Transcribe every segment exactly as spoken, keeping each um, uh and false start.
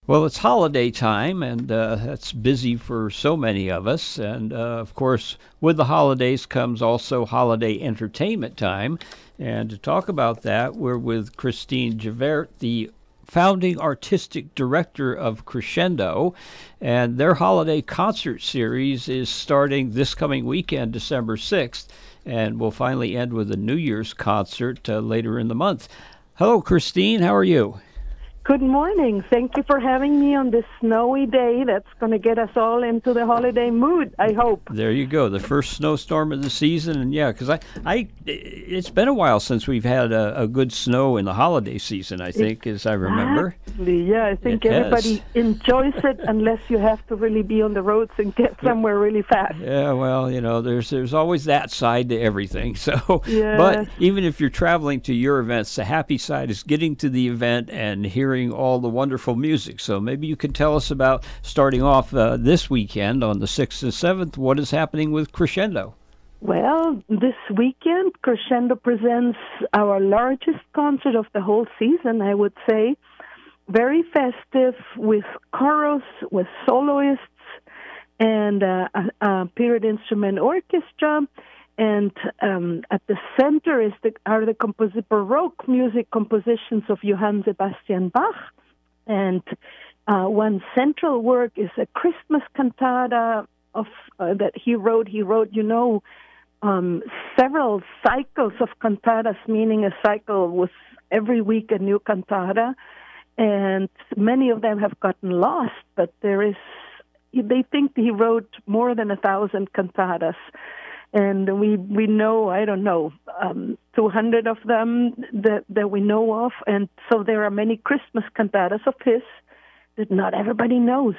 Well, it's holiday time, and uh, that's busy for so many of us. And uh, of course, with the holidays comes also holiday entertainment time. And to talk about that, we're with Christine Javert, the founding artistic director of Crescendo. And their holiday concert series is starting this coming weekend, December sixth. And we'll finally end with a New Year's concert uh, later in the month. Hello, Christine. How are you? Good morning. Thank you for having me on this snowy day that's going to get us all into the holiday mood, I hope. There you go, the first snowstorm of the season, and yeah, because I, I, it's been a while since we've had a, a good snow in the holiday season. I think, as I remember. Exactly. Yeah, I think It everybody has. enjoys it unless you have to really be on the roads and get somewhere really fast. Yeah, well, you know, there's there's always that side to everything. So, Yes. but even if you're traveling to your events, the happy side is getting to the event and hearing all the wonderful music. So maybe you could tell us about starting off uh, this weekend on the sixth and seventh. What is happening with Crescendo? Well, this weekend, Crescendo presents our largest concert of the whole season, I would say. Very festive, with chorus, with soloists, and uh, a, a period instrument orchestra. And um, at the center is the, are the compos- Baroque music compositions of Johann Sebastian Bach. And uh, one central work is a Christmas cantata of uh, that he wrote. He wrote, you know, um, several cycles of cantatas, meaning a cycle with every week a new cantata. And many of them have gotten lost, but there is, they think he wrote more than a thousand cantatas. And we we know, I don't know, um, two hundred of them that, that we know of. And so there are many Christmas cantatas of his that not everybody knows.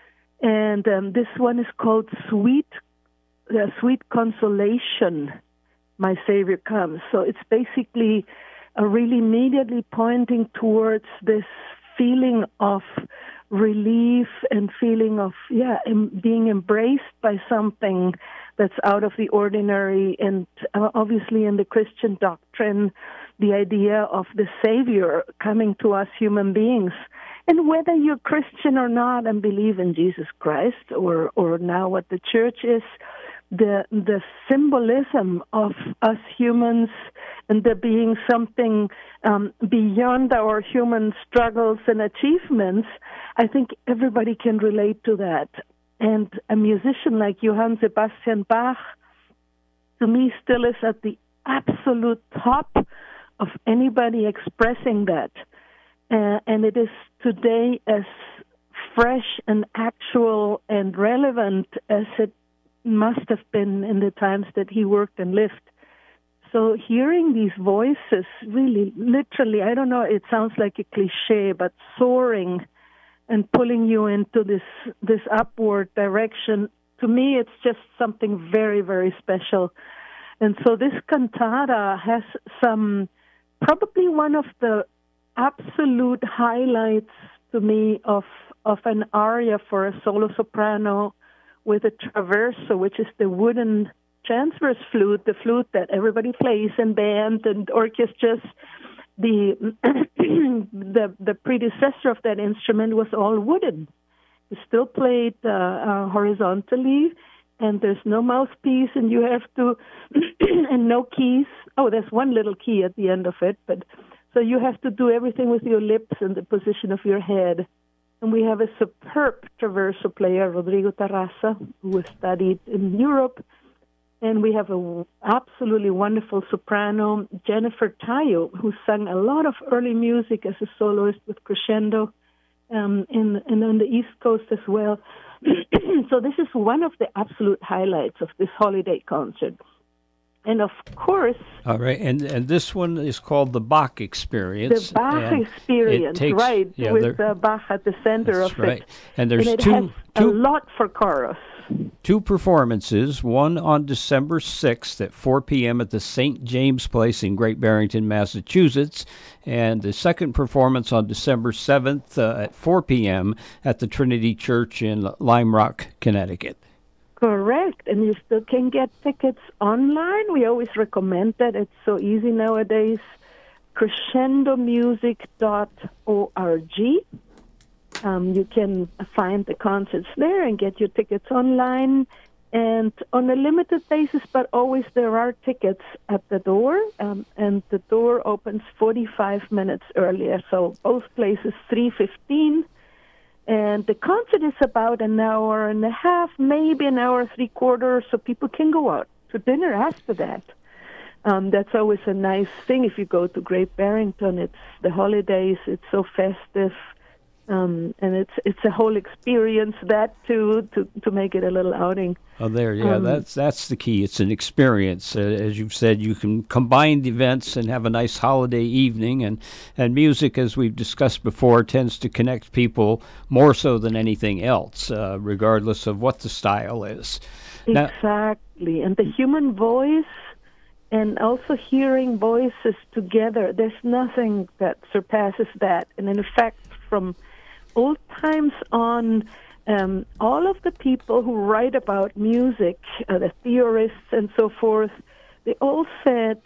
And um, this one is called Sweet, uh, Sweet Consolation, My Savior Comes. So it's basically uh, really immediately pointing towards this feeling of relief and feeling of, yeah, em- being embraced by something that's out of the ordinary. And uh, obviously in the Christian doctrine, the idea of the Savior coming to us human beings. And whether you're Christian or not and believe in Jesus Christ, or, or now what the church is, the the symbolism of us humans and there being something um, beyond our human struggles and achievements, I think everybody can relate to that. And a musician like Johann Sebastian Bach, to me, still is at the absolute top of anybody expressing that. Uh, and it is today as fresh and actual and relevant as it must have been in the times that he worked and lived. So hearing these voices, really, literally, I don't know, it sounds like a cliche, but soaring and pulling you into this this upward direction, to me, it's just something very, very special. And so this cantata has some, probably one of the absolute highlights to me of of an aria for a solo soprano with a traverso, which is the wooden transverse flute, the flute that everybody plays in band and orchestras. The the the predecessor of that instrument was all wooden. It's still played uh, uh, horizontally, and there's no mouthpiece, and you have to, and no keys. Oh, there's one little key at the end of it, but so you have to do everything with your lips and the position of your head. And we have a superb traverso player, Rodrigo Tarraza, who was studied in Europe. And we have an absolutely wonderful soprano, Jennifer Tayo, who sang a lot of early music as a soloist with Crescendo um, in, and on the East Coast as well. So this is one of the absolute highlights of this holiday concert. And of course... All right, and and this one is called the Bach Experience. The Bach Experience, takes, right, yeah, with uh, Bach at the center that's of right. it. And there's and it two, has two, a lot for chorus. Two performances, one on December sixth at four p.m. at the Saint James Place in Great Barrington, Massachusetts, and the second performance on December seventh uh, at four p.m. at the Trinity Church in Lime Rock, Connecticut. Correct, and you still can get tickets online. We always recommend that. It's so easy nowadays. crescendo music dot org. Um, you can find the concerts there and get your tickets online. And on a limited basis, but always there are tickets at the door, um, and the door opens forty-five minutes earlier. So both places three fifteen, and the concert is about an hour and a half, maybe an hour three quarters, so people can go out to dinner after that. Um, that's always a nice thing if you go to Great Barrington. It's the holidays; it's so festive. Um, and it's it's a whole experience, that too, to, to make it a little outing. Oh, there, yeah, Um, that's that's the key. It's an experience. Uh, as you've said, you can combine the events and have a nice holiday evening. And, and music, as we've discussed before, tends to connect people more so than anything else, uh, regardless of what the style is. Now, exactly. And the human voice, and also hearing voices together, there's nothing that surpasses that. And in fact, from old times on, um, all of the people who write about music, uh, the theorists and so forth, they all said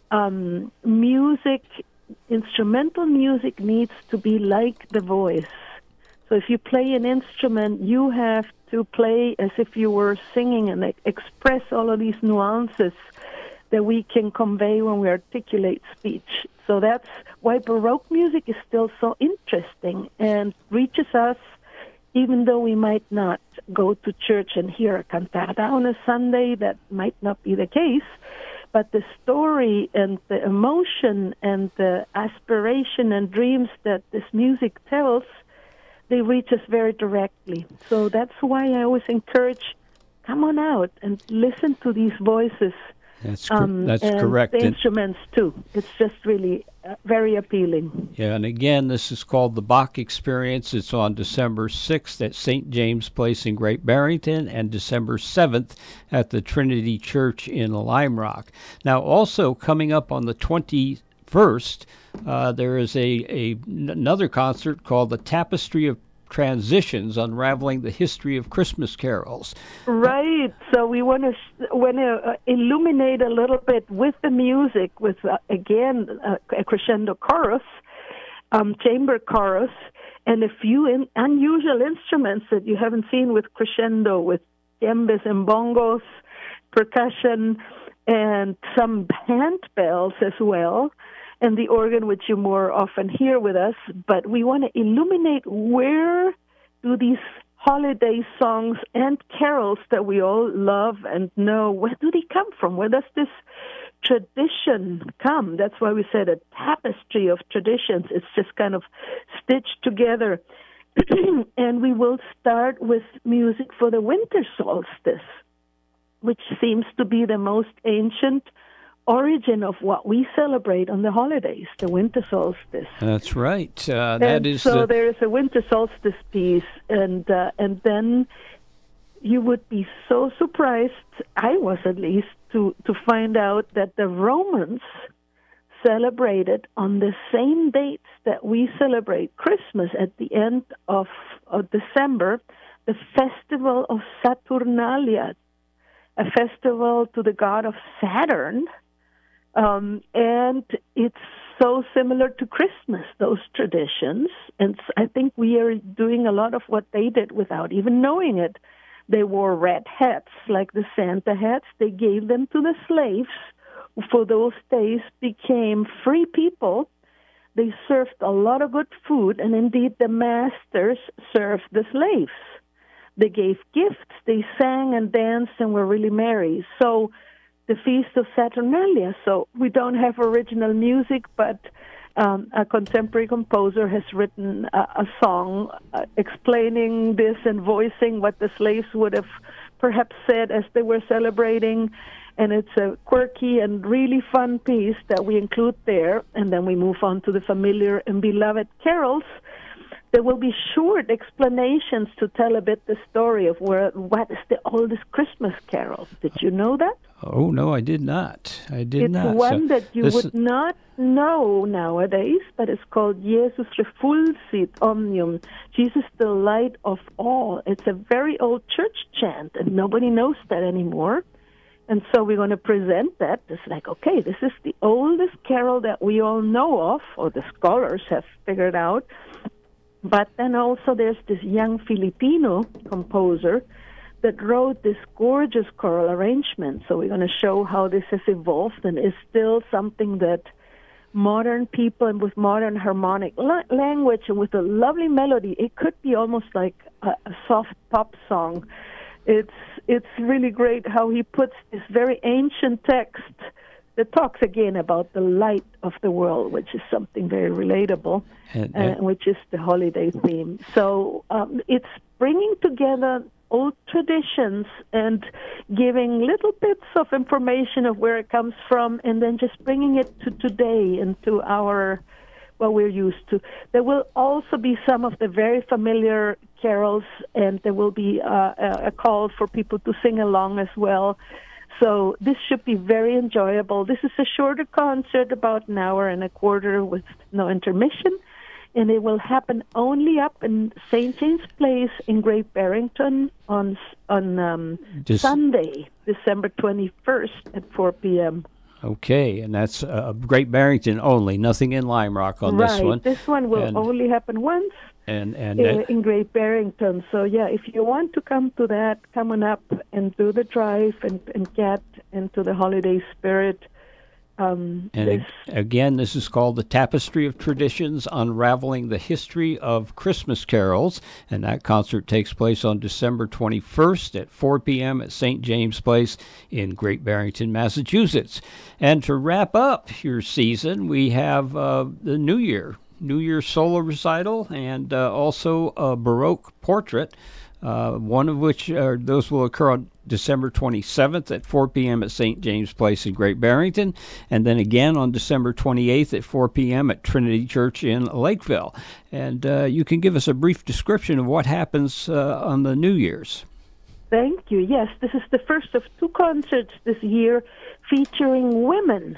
um, music, instrumental music needs to be like the voice. So if you play an instrument, you have to play as if you were singing and like, express all of these nuances that we can convey when we articulate speech. So that's why Baroque music is still so interesting and reaches us, even though we might not go to church and hear a cantata on a Sunday. That might not be the case. But the story and the emotion and the aspiration and dreams that this music tells, they reach us very directly. So that's why I always encourage, come on out and listen to these voices. That's cor- Um, that's and correct. the And- instruments too. It's just really uh, very appealing. Yeah, and again, this is called the Bach Experience. It's on December sixth at Saint James Place in Great Barrington and December seventh at the Trinity Church in Lime Rock. Now, also coming up on the twenty-first, uh, there is a, a another concert called The Tapestry of Transitions, Unraveling the History of Christmas Carols. Right. So we want to want to uh, illuminate a little bit with the music, with uh, again uh, a crescendo chorus, um, chamber chorus, and a few in, unusual instruments that you haven't seen with crescendo, with djembes and bongos, percussion, and some handbells as well, and the organ, which you more often hear with us. But we want to illuminate where do these holiday songs and carols that we all love and know, where do they come from? Where does this tradition come? That's why we said a tapestry of traditions. It's just kind of stitched together. And we will start with music for the winter solstice, which seems to be the most ancient origin of what we celebrate on the holidays, the winter solstice. That's right. Uh, that and is so the... there is a winter solstice piece, and uh, and then you would be so surprised, I was at least, to, to find out that the Romans celebrated on the same dates that we celebrate Christmas at the end of, of December, the festival of Saturnalia, a festival to the god of Saturn. Um, and it's so similar to Christmas, those traditions. And I think we are doing a lot of what they did without even knowing it. They wore red hats, like the Santa hats. They gave them to the slaves, who for those days became free people. They served a lot of good food, and indeed the masters served the slaves. They gave gifts, they sang and danced and were really merry. So the Feast of Saturnalia. So we don't have original music, but um, a contemporary composer has written a, a song uh, explaining this and voicing what the slaves would have perhaps said as they were celebrating. And it's a quirky and really fun piece that we include there. And then we move on to the familiar and beloved carols. There will be short explanations to tell a bit the story of where what is the oldest Christmas carol. Did you know that? Oh, no, I did not. I did it's not. It's one so that you this... would not know nowadays, but it's called Jesus Refulsit Omnium, Jesus the light of all. It's a very old church chant, and nobody knows that anymore. And so we're going to present that. It's like, okay, this is the oldest carol that we all know of, or the scholars have figured out. But then also there's this young Filipino composer that wrote this gorgeous choral arrangement. So we're going to show how this has evolved and is still something that modern people and with modern harmonic la- language and with a lovely melody, it could be almost like a, a soft pop song. It's it's really great how he puts this very ancient text that talks again about the light of the world, which is something very relatable, and, and, uh, which is the holiday theme. So um, it's bringing together old traditions and giving little bits of information of where it comes from, and then just bringing it to today and to our what we're used to. There will also be some of the very familiar carols, and there will be uh, a call for people to sing along as well. So this should be very enjoyable. This is a shorter concert, about an hour and a quarter with no intermission, and it will happen only up in Saint James Place in Great Barrington on on um, Just, Sunday, December twenty-first at four p.m. Okay, and that's uh, Great Barrington only, nothing in Lime Rock on right. this one. This one will and, only happen once and, and, uh, uh, in Great Barrington. So, yeah, if you want to come to that, come on up and do the drive and, and get into the holiday spirit. Um, and this, again, this is called The Tapestry of Traditions, Unraveling the History of Christmas Carols, and that concert takes place on December twenty-first at four p.m. at Saint James Place in Great Barrington, Massachusetts. And to wrap up your season, we have uh, the New Year, New Year solo recital, and uh, also a Baroque portrait, uh, one of which uh, those will occur on December twenty-seventh at four p.m. at Saint James Place in Great Barrington, and then again on December twenty-eighth at four p.m. at Trinity Church in Lakeville. And uh, you can give us a brief description of what happens uh, on the New Year's. Thank you. Yes, this is the first of two concerts this year featuring women.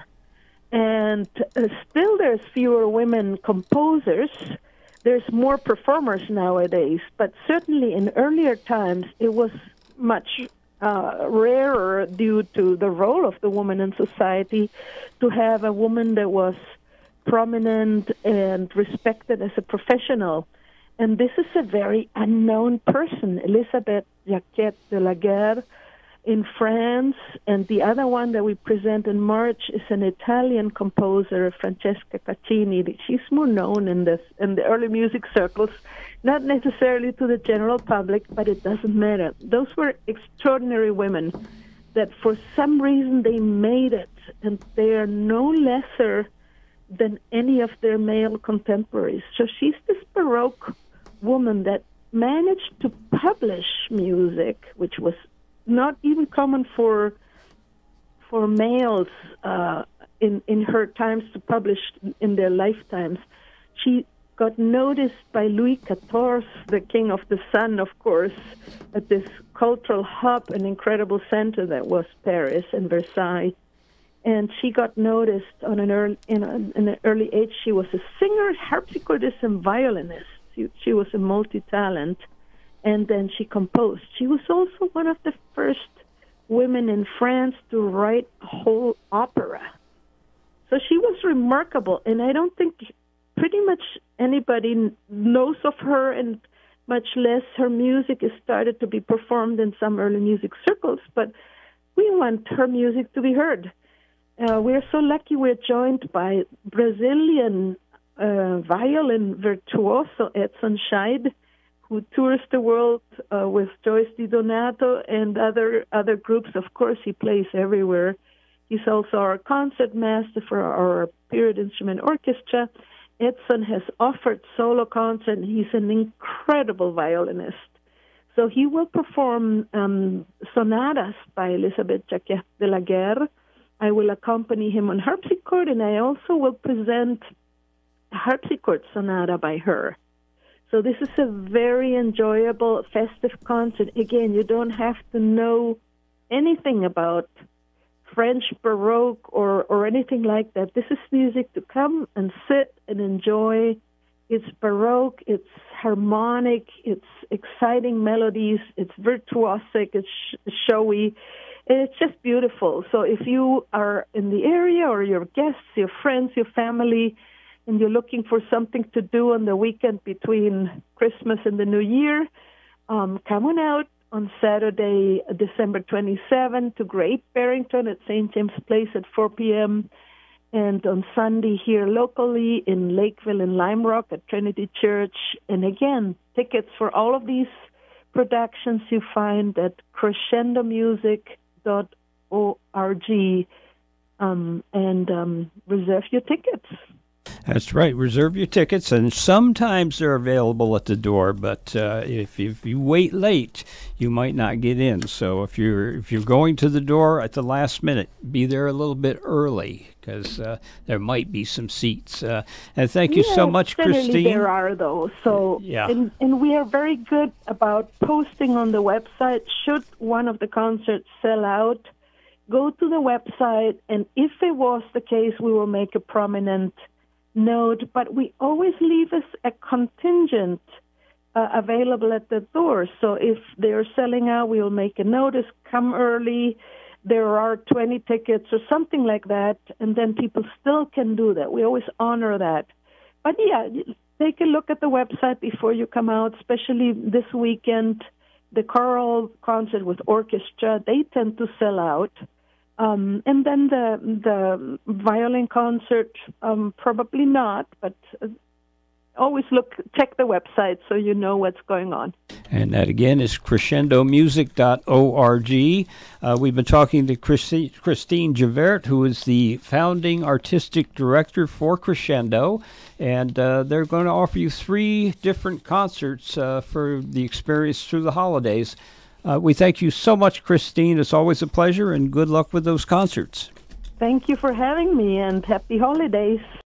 And uh, still there's fewer women composers. There's more performers nowadays, but certainly in earlier times it was much uh, rarer due to the role of the woman in society to have a woman that was prominent and respected as a professional. And this is a very unknown person, Elisabeth Jacquet de la Guerre in France, and the other one that we present in March is an Italian composer, Francesca Caccini. She's more known in the in the early music circles, not necessarily to the general public, but it doesn't matter. Those were extraordinary women that for some reason they made it, and they are no lesser than any of their male contemporaries. So she's this Baroque woman that managed to publish music, which was not even common for for males uh, in in her times to publish in their lifetimes. She got noticed by Louis the fourteenth, the King of the Sun, of course, at this cultural hub, an incredible center that was Paris and Versailles. And she got noticed on an early, in, a, in an early age. She was a singer, harpsichordist, and violinist. She, she was a multi-talent. And then she composed. She was also one of the first women in France to write a whole opera. So she was remarkable, and I don't think pretty much anybody knows of her, and much less her music has started to be performed in some early music circles, but we want her music to be heard. Uh, we're so lucky we're joined by Brazilian uh, violin virtuoso Edson Scheid, who tours the world uh, with Joyce DiDonato and other other groups. Of course, he plays everywhere. He's also our concert master for our period instrument orchestra. Edson has offered solo concert, and he's an incredible violinist. So he will perform um, sonatas by Elisabeth Jacquet de la Guerre. I will accompany him on harpsichord, and I also will present a harpsichord sonata by her. So this is a very enjoyable, festive concert. Again, you don't have to know anything about French Baroque or, or anything like that. This is music to come and sit and enjoy. It's Baroque, it's harmonic, it's exciting melodies, it's virtuosic, it's sh- showy, and it's just beautiful. So if you are in the area or your guests, your friends, your family, and you're looking for something to do on the weekend between Christmas and the New Year, um, come on out on Saturday, December twenty-seventh, to Great Barrington at Saint James Place at four p.m., and on Sunday here locally in Lakeville and Lime Rock at Trinity Church. And again, tickets for all of these productions you find at crescendo music dot org, um, and um, reserve your tickets. That's right. Reserve your tickets, and sometimes they're available at the door. But uh, if, if you wait late, you might not get in. So if you're if you're going to the door at the last minute, be there a little bit early, because uh, there might be some seats. Uh, and thank you yeah, so much, Christine. There are though. So yeah, and, and we are very good about posting on the website. Should one of the concerts sell out, go to the website, and if it was the case, we will make a prominent note, but we always leave us a contingent uh, available at the door. So if they're selling out, we'll make a notice, come early, there are twenty tickets or something like that, and then people still can do that. We always honor that. But yeah, take a look at the website before you come out, especially this weekend. The choral concert with orchestra, they tend to sell out. Um, and then the the violin concert, um, probably not, but uh, always look, check the website so you know what's going on. And that again is crescendo music dot org. Uh, we've been talking to Christi- Christine Javert, who is the founding artistic director for Crescendo, and uh, they're going to offer you three different concerts uh, for the experience through the holidays. Uh, we thank you so much, Christine. It's always a pleasure, and good luck with those concerts. Thank you for having me, and happy holidays.